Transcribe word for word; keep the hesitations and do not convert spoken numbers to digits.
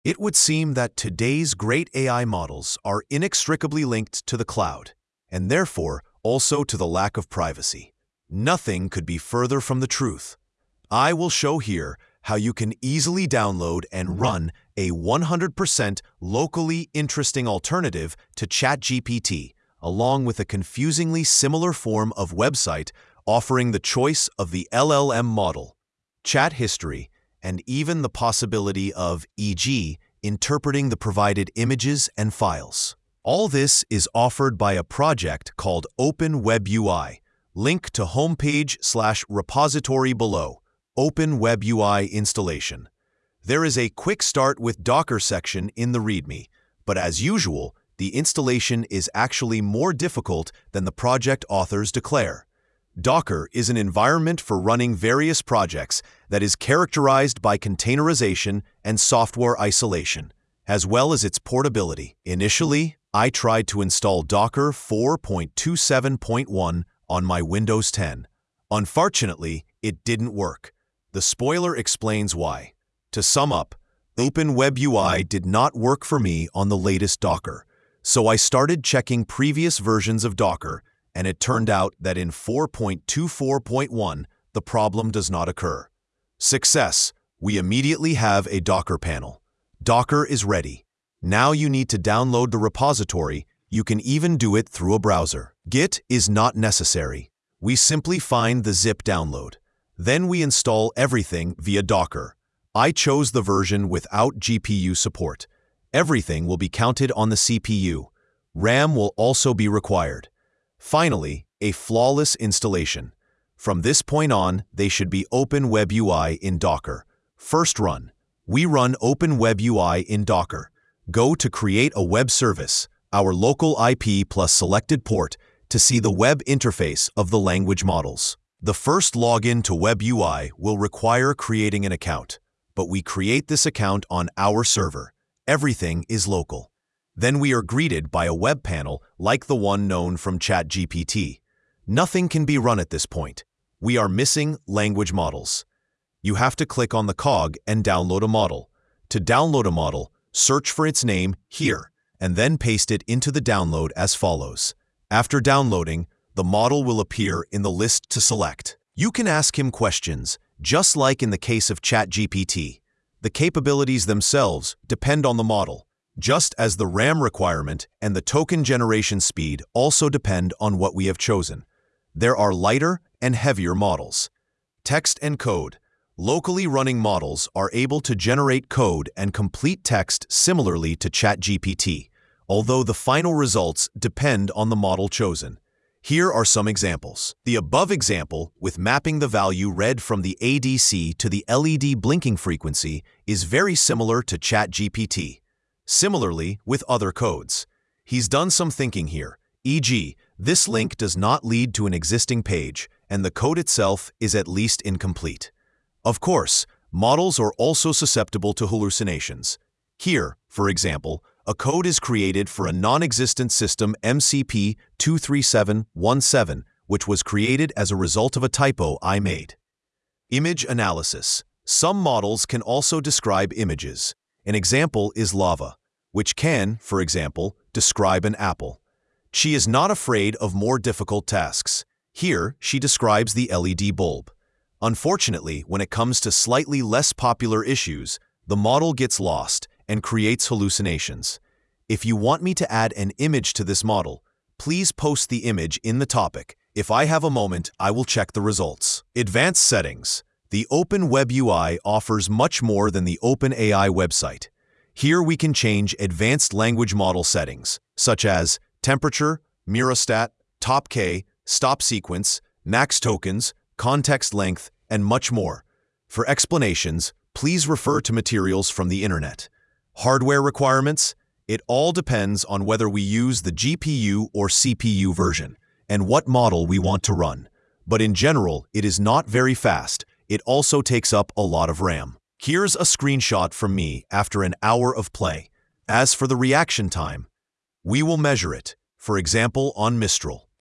It would seem that today's great A I models are inextricably linked to the cloud, and therefore also to the lack of privacy. Nothing could be further from the truth. I will show here how you can easily download and run a one hundred percent locally interesting alternative to ChatGPT, along with a confusingly similar form of website offering the choice of the L L M model, chat history, and even the possibility of, for example, interpreting the provided images and files. All this is offered by a project called Open Web U I. Link to homepage slash repository below. Open Web U I installation. There is a quick start with Docker section in the README, but as usual, the installation is actually more difficult than the project authors declare. Docker is an environment for running various projects that is characterized by containerization and software isolation, as well as its portability. Initially, I tried to install Docker four point two seven point one on my Windows ten. Unfortunately, it didn't work. The spoiler explains why. To sum up, Open Web U I did not work for me on the latest Docker, so I started checking previous versions of Docker, and it turned out that in four point two four point one, the problem does not occur. Success! We immediately have a Docker panel. Docker is ready. Now you need to download the repository. You can even do it through a browser. Git is not necessary. We simply find the zip download. Then we install everything via Docker. I chose the version without G P U support. Everything will be counted on the C P U. RAM will also be required. Finally, a flawless installation. From this point on, they should be Open Web U I in Docker. First run. We run Open Web U I in Docker. Go to Create a Web Service, our local I P plus selected port, to see the web interface of the language models. The first login to Web U I will require creating an account, but we create this account on our server. Everything is local. Then we are greeted by a web panel like the one known from ChatGPT. Nothing can be run at this point. We are missing language models. You have to click on the cog and download a model. To download a model, search for its name here, and then paste it into the download as follows. After downloading, the model will appear in the list to select. You can ask him questions, just like in the case of ChatGPT. The capabilities themselves depend on the model, just as the RAM requirement and the token generation speed also depend on what we have chosen. There are lighter and heavier models. Text and code. Locally running models are able to generate code and complete text similarly to ChatGPT, although the final results depend on the model chosen. Here are some examples. The above example, with mapping the value read from the A D C to the L E D blinking frequency, is very similar to ChatGPT. Similarly, with other codes. He's done some thinking here, for example, this link does not lead to an existing page, and the code itself is at least incomplete. Of course, models are also susceptible to hallucinations. Here, for example, a code is created for a non-existent system M C P two three seven one seven, which was created as a result of a typo I made. Image analysis. Some models can also describe images. An example is Lava, which can, for example, describe an apple. She is not afraid of more difficult tasks. Here, she describes the L E D bulb. Unfortunately, when it comes to slightly less popular issues, the model gets lost and creates hallucinations. If you want me to add an image to this model, please post the image in the topic. If I have a moment, I will check the results. Advanced settings. The Open Web U I offers much more than the OpenAI website. Here we can change advanced language model settings, such as temperature, mirostat, top K, stop sequence, max tokens, context length, and much more. For explanations, please refer to materials from the internet. Hardware requirements? It all depends on whether we use the G P U or C P U version, and what model we want to run. But in general, it is not very fast. It also takes up a lot of RAM. Here's a screenshot from me after an hour of play. As for the reaction time, we will measure it, for example on Mistral.